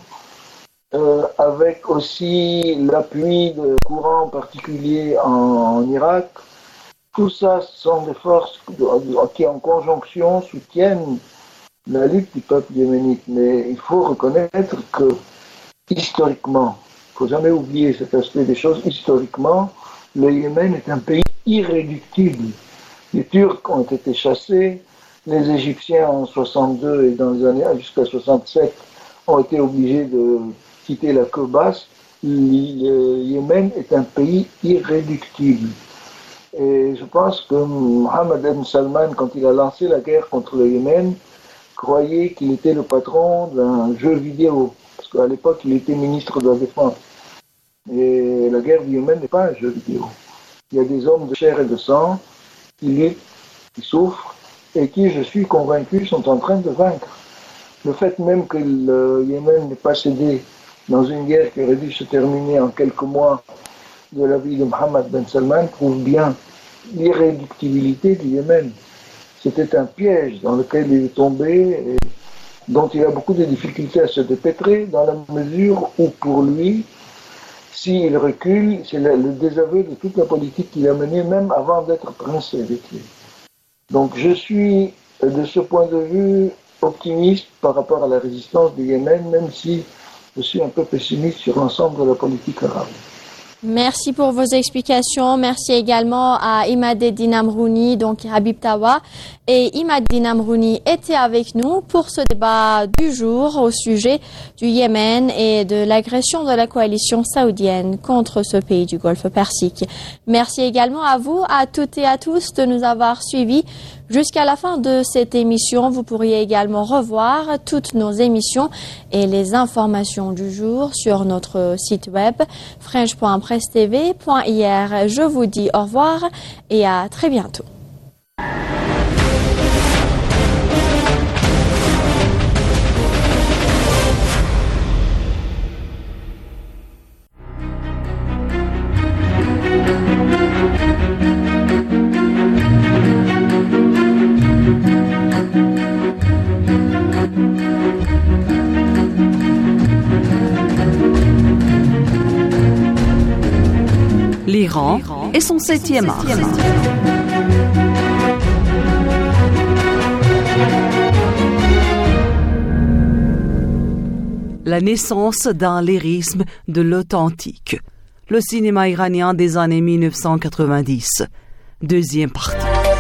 avec aussi l'appui de courants particuliers en Irak. Tout ça sont des forces qui en conjonction soutiennent la lutte du peuple yéménite. Mais il faut reconnaître que historiquement, il ne faut jamais oublier cet aspect des choses, historiquement, le Yémen est un pays irréductible. Les Turcs ont été chassés, les Égyptiens en 62 et dans les années jusqu'à 67 ont été obligés de quitter la queue basse. Le Yémen est un pays irréductible. Et je pense que Mohammed Ben Salman, quand il a lancé la guerre contre le Yémen, croyait qu'il était le patron d'un jeu vidéo. Parce qu'à l'époque, il était ministre de la Défense. Et la guerre du Yémen n'est pas un jeu vidéo. Il y a des hommes de chair et de sang qui luttent, qui souffrent, et qui, je suis convaincu, sont en train de vaincre. Le fait même que le Yémen n'ait pas cédé dans une guerre qui aurait dû se terminer en quelques mois de la vie de Mohammed Ben Salman prouve bien l'irréductibilité du Yémen. C'était un piège dans lequel il est tombé et dont il a beaucoup de difficultés à se dépêtrer, dans la mesure où pour lui, s'il recule, c'est le désaveu de toute la politique qu'il a menée même avant d'être prince héritier. Donc je suis de ce point de vue optimiste par rapport à la résistance du Yémen, même si je suis un peu pessimiste sur l'ensemble de la politique arabe. Merci pour vos explications. Merci également à Imadeddin Amrouni, donc Habib Tawa. Et Imadeddin Amrouni était avec nous pour ce débat du jour au sujet du Yémen et de l'agression de la coalition saoudienne contre ce pays du Golfe Persique. Merci également à vous, à toutes et à tous, de nous avoir suivis jusqu'à la fin de cette émission. Vous pourriez également revoir toutes nos émissions et les informations du jour sur notre site web french.presstv.ir. Je vous dis au revoir et à très bientôt. L'Iran et son 7e art. La naissance d'un lyrisme de l'authentique. Le cinéma iranien des années 1990. Deuxième partie.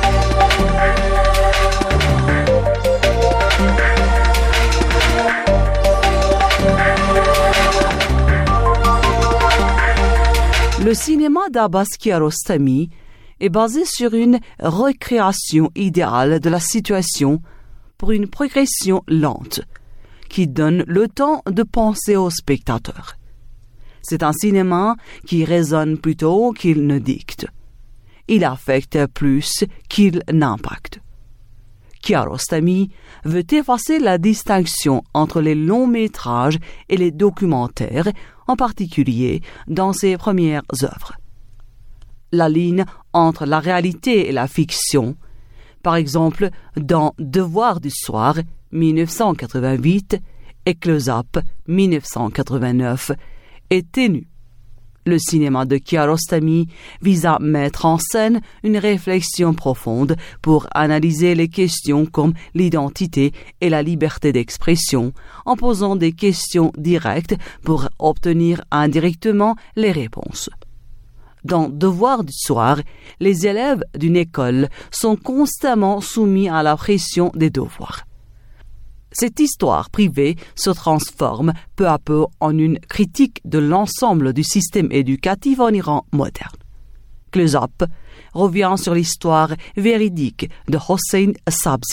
Le cinéma d'Abbas Kiarostami est basé sur une recréation idéale de la situation pour une progression lente qui donne le temps de penser au spectateur. C'est un cinéma qui résonne plutôt qu'il ne dicte. Il affecte plus qu'il n'impacte. Kiarostami veut effacer la distinction entre les longs métrages et les documentaires, en particulier dans ses premières œuvres. La ligne entre la réalité et la fiction, par exemple dans Devoir du soir, 1988, et Close-up, 1989, est ténue. Le cinéma de Kiarostami vise à mettre en scène une réflexion profonde pour analyser les questions comme l'identité et la liberté d'expression, en posant des questions directes pour obtenir indirectement les réponses. Dans Devoir du soir, les élèves d'une école sont constamment soumis à la pression des devoirs. Cette histoire privée se transforme peu à peu en une critique de l'ensemble du système éducatif en Iran moderne. Close-up revient sur l'histoire véridique de Hossein Sabzian,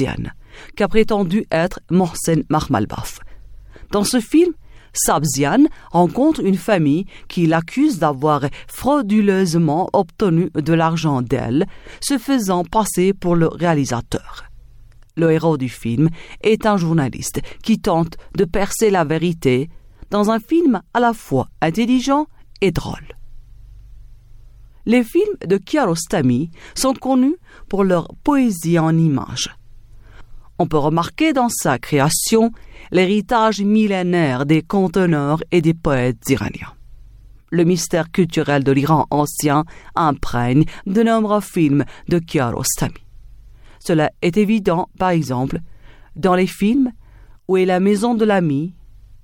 qu'a prétendu être Mohsen Makhmalbaf. Dans ce film, Sabzian rencontre une famille qui l'accuse d'avoir frauduleusement obtenu de l'argent d'elle, se faisant passer pour le réalisateur. Le héros du film est un journaliste qui tente de percer la vérité dans un film à la fois intelligent et drôle. Les films de Kiarostami sont connus pour leur poésie en images. On peut remarquer dans sa création l'héritage millénaire des conteneurs et des poètes iraniens. Le mystère culturel de l'Iran ancien imprègne de nombreux films de Kiarostami. Cela est évident, par exemple, dans les films Où est la maison de l'ami,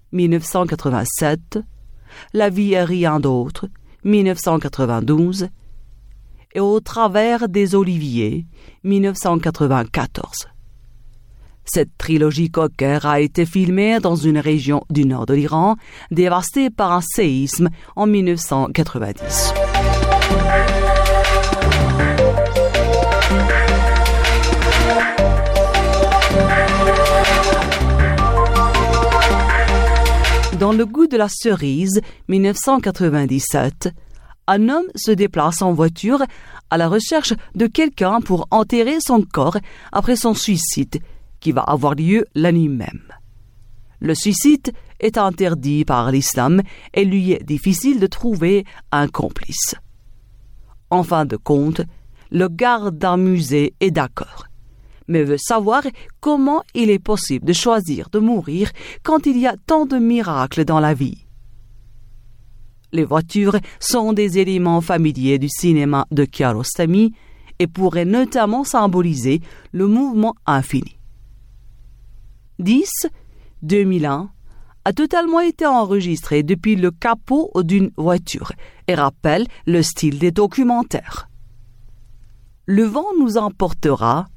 1987, La vie et rien d'autre, 1992, et Au travers des oliviers, 1994. Cette trilogie cocker a été filmée dans une région du nord de l'Iran, dévastée par un séisme en 1990. Dans Le goût de la cerise, 1997, un homme se déplace en voiture à la recherche de quelqu'un pour enterrer son corps après son suicide, qui va avoir lieu la nuit même. Le suicide est interdit par l'islam et lui est difficile de trouver un complice. En fin de compte, le garde d'un musée est d'accord, mais veut savoir comment il est possible de choisir de mourir quand il y a tant de miracles dans la vie. Les voitures sont des éléments familiers du cinéma de Kiarostami et pourraient notamment symboliser le mouvement infini. 2001 a totalement été enregistré depuis le capot d'une voiture et rappelle le style des documentaires. Le vent nous emportera,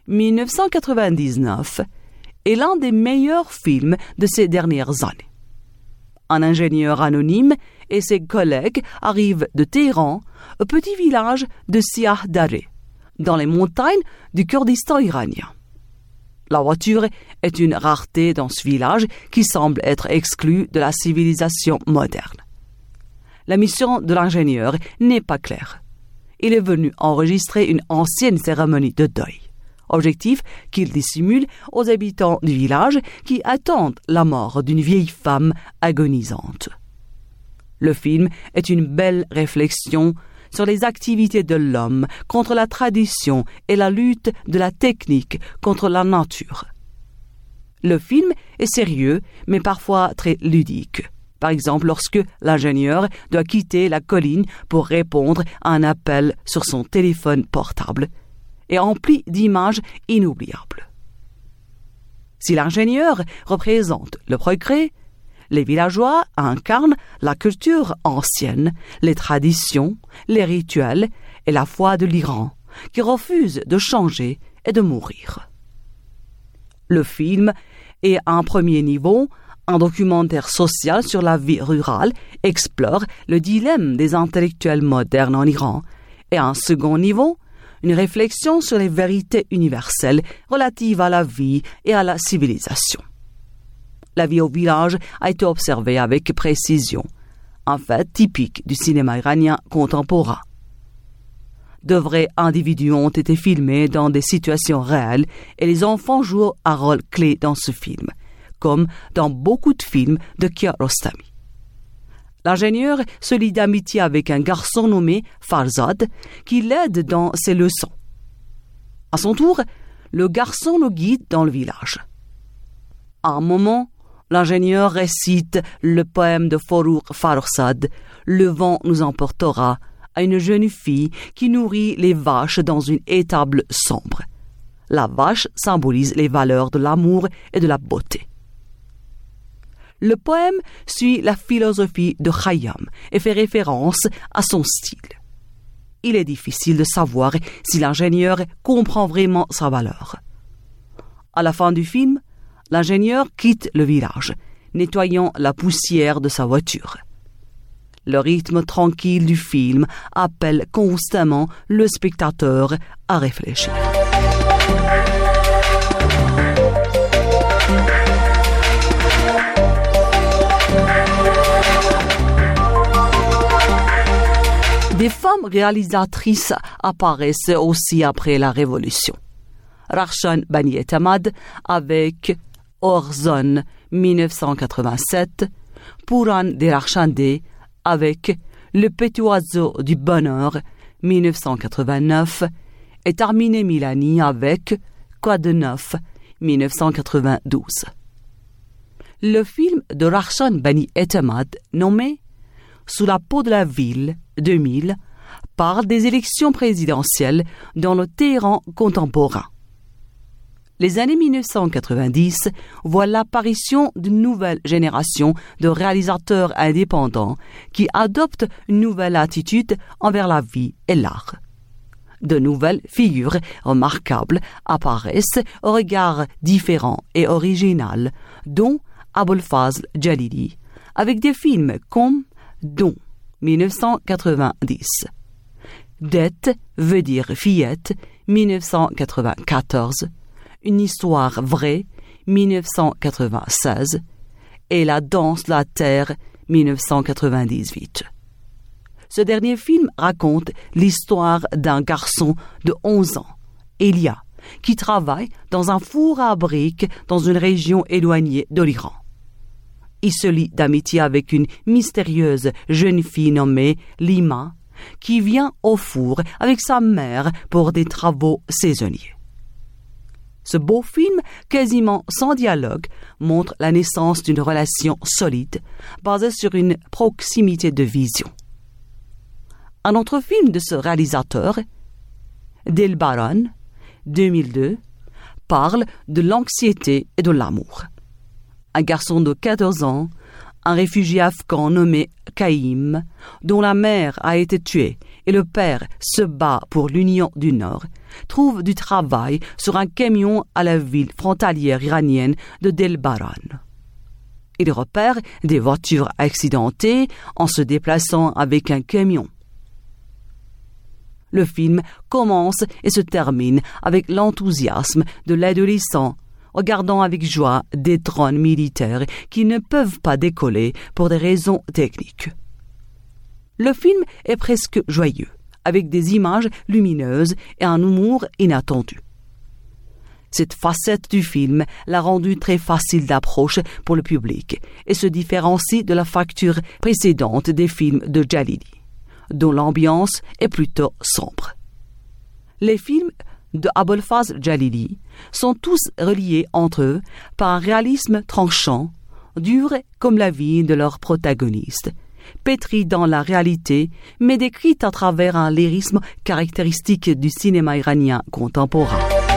1999, est l'un des meilleurs films de ces dernières années. Un ingénieur anonyme et ses collègues arrivent de Téhéran, au petit village de Siahdare, dans les montagnes du Kurdistan iranien. La voiture est une rareté dans ce village qui semble être exclu de la civilisation moderne. La mission de l'ingénieur n'est pas claire. Il est venu enregistrer une ancienne cérémonie de deuil. Objectif qu'il dissimule aux habitants du village qui attendent la mort d'une vieille femme agonisante. Le film est une belle réflexion sur les activités de l'homme contre la tradition et la lutte de la technique contre la nature. Le film est sérieux, mais parfois très ludique. Par exemple, lorsque l'ingénieur doit quitter la colline pour répondre à un appel sur son téléphone portable, et empli d'images inoubliables. Si l'ingénieur représente le progrès, les villageois incarnent la culture ancienne, les traditions, les rituels et la foi de l'Iran, qui refuse de changer et de mourir. Le film est à un premier niveau un documentaire social sur la vie rurale, explore le dilemme des intellectuels modernes en Iran, et à un second niveau, une réflexion sur les vérités universelles relatives à la vie et à la civilisation. La vie au village a été observée avec précision, un fait typique du cinéma iranien contemporain. De vrais individus ont été filmés dans des situations réelles et les enfants jouent un rôle clé dans ce film, comme dans beaucoup de films de Kiarostami. L'ingénieur se lie d'amitié avec un garçon nommé Farzad qui l'aide dans ses leçons. À son tour, le garçon le guide dans le village. À un moment, l'ingénieur récite le poème de Forough Farrokhzad « Le vent nous emportera » à une jeune fille qui nourrit les vaches dans une étable sombre. La vache symbolise les valeurs de l'amour et de la beauté. Le poème suit la philosophie de Khayyam et fait référence à son style. Il est difficile de savoir si l'ingénieur comprend vraiment sa valeur. À la fin du film, l'ingénieur quitte le village, nettoyant la poussière de sa voiture. Le rythme tranquille du film appelle constamment le spectateur à réfléchir. femmes réalisatrices apparaissent aussi après la Révolution. Rakhshan Bani Etemad avec Orzon 1987, Puran de Rakhshande avec Le Petit Oiseau du Bonheur 1989 et Tarmine Milani avec Quoi de neuf 1992. Le film de Rakhshan Bani Etemad, nommé Sous la peau de la ville 2000, parle des élections présidentielles dans le Téhéran contemporain. Les années 1990 voient l'apparition d'une nouvelle génération de réalisateurs indépendants qui adoptent une nouvelle attitude envers la vie et l'art. De nouvelles figures remarquables apparaissent au regard différent et original, dont Abulfazl Jalili, avec des films comme Don 1990, Dette veut dire fillette 1994, Une histoire vraie 1996 et La danse de la terre 1998. Ce dernier film raconte l'histoire d'un garçon de 11 ans, Elia, qui travaille dans un four à briques dans une région éloignée de l'Iran. Il se lie d'amitié avec une mystérieuse jeune fille nommée Lima, qui vient au four avec sa mère pour des travaux saisonniers. Ce beau film, quasiment sans dialogue, montre la naissance d'une relation solide, basée sur une proximité de vision. Un autre film de ce réalisateur, Delbaran, 2002, parle de l'anxiété et de l'amour. Un garçon de 14 ans, un réfugié afghan nommé Kaïm, dont la mère a été tuée et le père se bat pour l'Union du Nord, trouve du travail sur un camion à la ville frontalière iranienne de Delbaran. Il repère des voitures accidentées en se déplaçant avec un camion. Le film commence et se termine avec l'enthousiasme de l'adolescent, regardant avec joie des drones militaires qui ne peuvent pas décoller pour des raisons techniques. Le film est presque joyeux, avec des images lumineuses et un humour inattendu. Cette facette du film l'a rendu très facile d'approche pour le public et se différencie de la facture précédente des films de Jalili, dont l'ambiance est plutôt sombre. Les films de Abulfazl Jalili sont tous reliés entre eux par un réalisme tranchant, dur comme la vie de leurs protagonistes, pétri dans la réalité, mais décrit à travers un lyrisme caractéristique du cinéma iranien contemporain.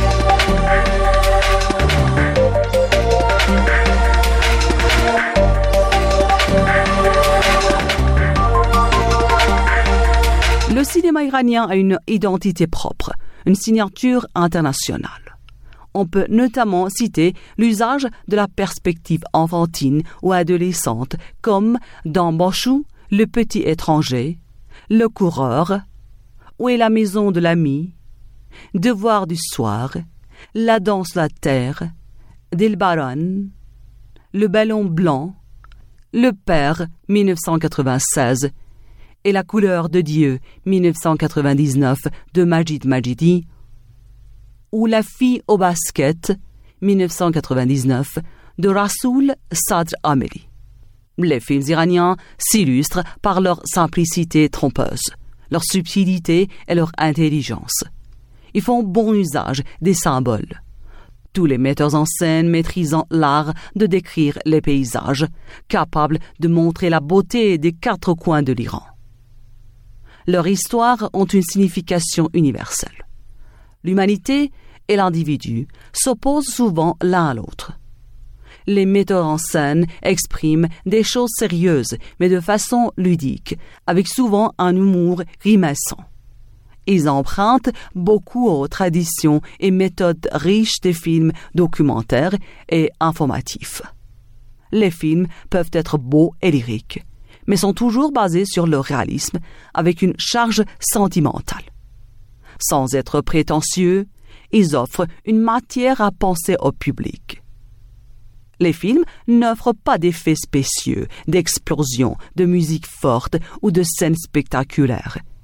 Le cinéma iranien a une identité propre, une signature internationale. On peut notamment citer l'usage de la perspective enfantine ou adolescente, comme dans Bachou, Le Petit Étranger, Le Coureur, Où est la maison de l'ami, Devoir du soir, La danse de la terre, Delbaran, Le ballon blanc, Le Père 1996 et La couleur de Dieu 1999 de Majid Majidi, ou La fille au basket 1999 de Rasoul Sadr Ameli. Les films iraniens s'illustrent par leur simplicité trompeuse, leur subtilité et leur intelligence. Ils font bon usage des symboles. Tous les metteurs en scène maîtrisant l'art de décrire les paysages, capables de montrer la beauté des quatre coins de l'Iran. Leurs histoires ont une signification universelle. L'humanité et l'individu s'opposent souvent l'un à l'autre. Les metteurs en scène expriment des choses sérieuses, mais de façon ludique, avec souvent un humour grimaçant. Ils empruntent beaucoup aux traditions et méthodes riches des films documentaires et informatifs. Les films peuvent être beaux et lyriques, mais sont toujours basés sur le réalisme, avec une charge sentimentale. Sans être prétentieux, ils offrent une matière à penser au public. Les films n'offrent pas d'effets spéciaux, d'explosions, de musique forte ou de scènes spectaculaires.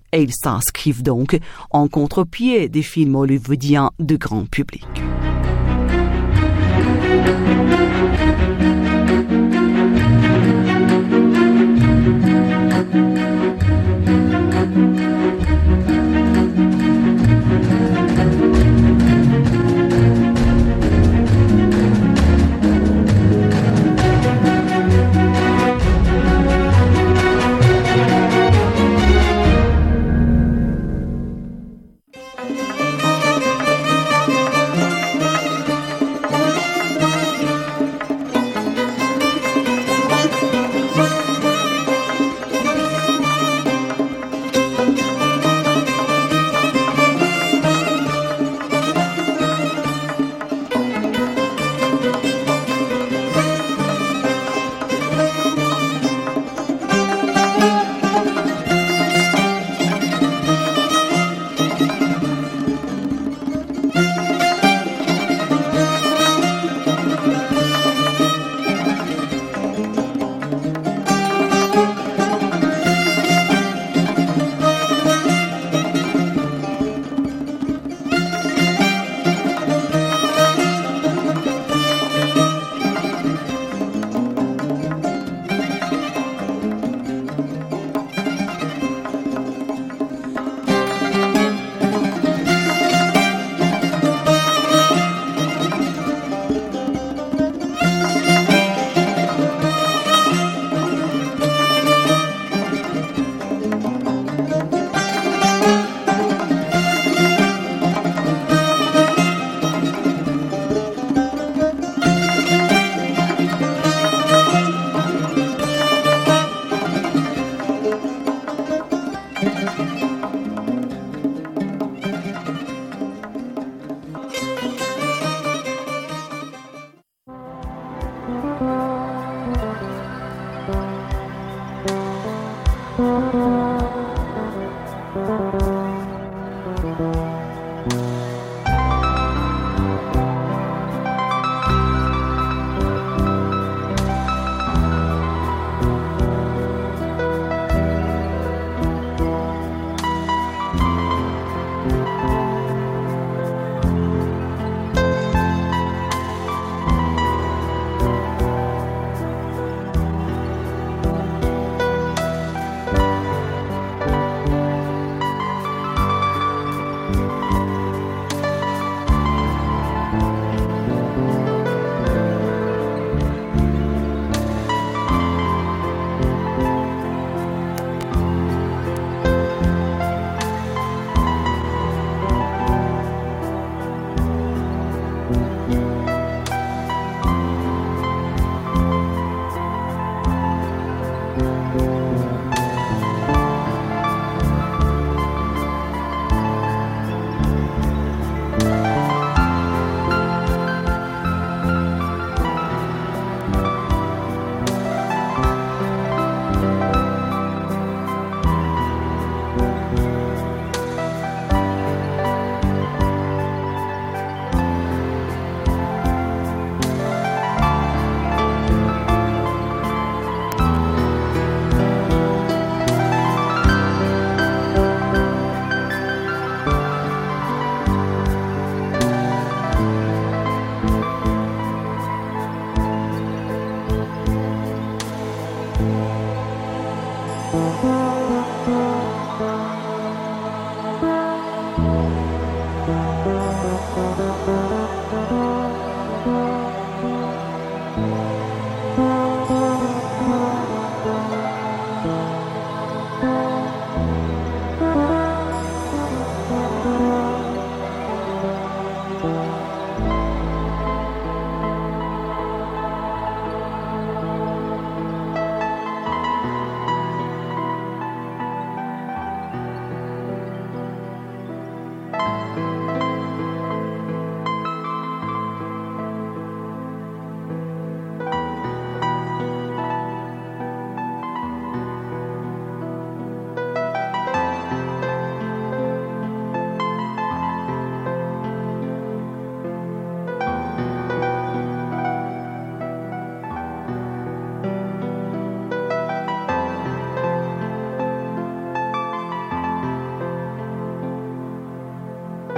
et ils s'inscrivent donc en contre-pied des films hollywoodiens de grand public.